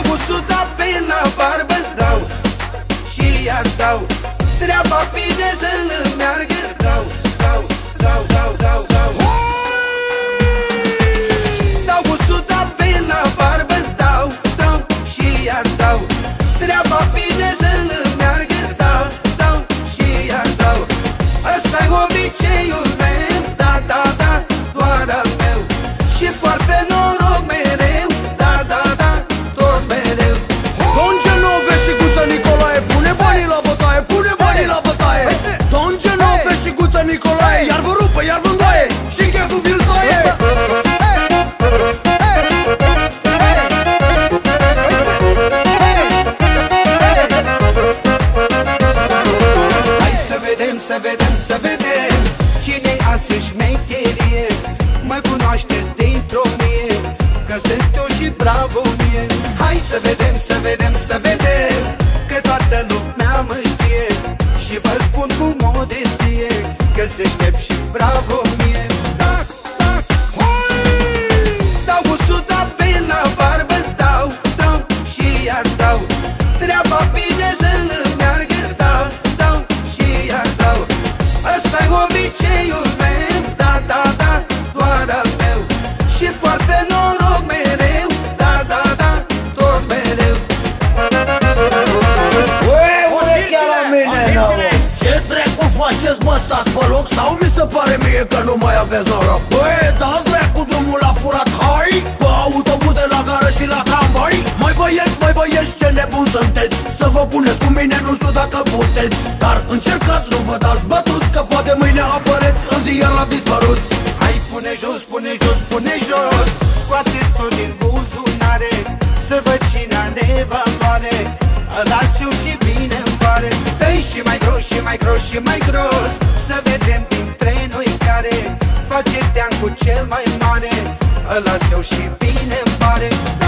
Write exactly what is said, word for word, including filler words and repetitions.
Dau o sută pe la barbă, dau și iar dau. Treaba bine să-l meargă, dau, dau, dau, dau, dau, dau. Dau o sută pe la barbă, dau, dau și iar dau. Treaba bine să-l meargă, dau, dau și iar dau. Ăsta-i obiceiul meu, da, da, da, doar al meu. Și foarte noroc mereu, da, da, da, tot mereu. Don Genove și Guță Nicolae, pune banii la bătaie, pune banii la bătaie. Don Genove și Guță Nicolae, iar vă rupă, iar vă îndoaie și cheful vi-l toaie. Hai să vedem, să vedem, să vedem cine-i asă șmecherie. Mă cunoașteți dintr-o mie, că sunt eu și bravo mie. Hai să vedem, să vedem, să vedem, că toată lumea mă știe. Și vă spun cu modestie, că-s deștept și bravo mie. Da, da, dau o sută pe la barbă, dau, dau și iar dau. Treaba bine să-l meargă, dau, dau și iar dau. Ăsta-i obiceiul meu, da, da, da, doar al meu. Și foarte noroc mereu, da, da, da, tot mereu. Ue, urechea la mine, n-au. Ce dracu faceți, mă, stați pe loc? Sau mi se pare mie că nu mai aveți noroc? Băi, dați dracu drumul la furat, hai! Pe autobuze la gară și la tramvai. Mai băieți, mai băieți, ce nebun sunteți? Să vă puneți cu mine, nu știu dacă puteți. Dar încercați, nu vă dați bătuți, că poate mâine apăreți în ziar la dispăruți. Hai, pune jos, pune jos, pune jos, scoate tot din buzunare, să văd cine are valoare. Las eu și bine-mi pare. Dă-i și mai gros, și mai gros, și mai gros, să vedem dintre noi care face tean cu cel mai mare. Las eu și bine-mi pare.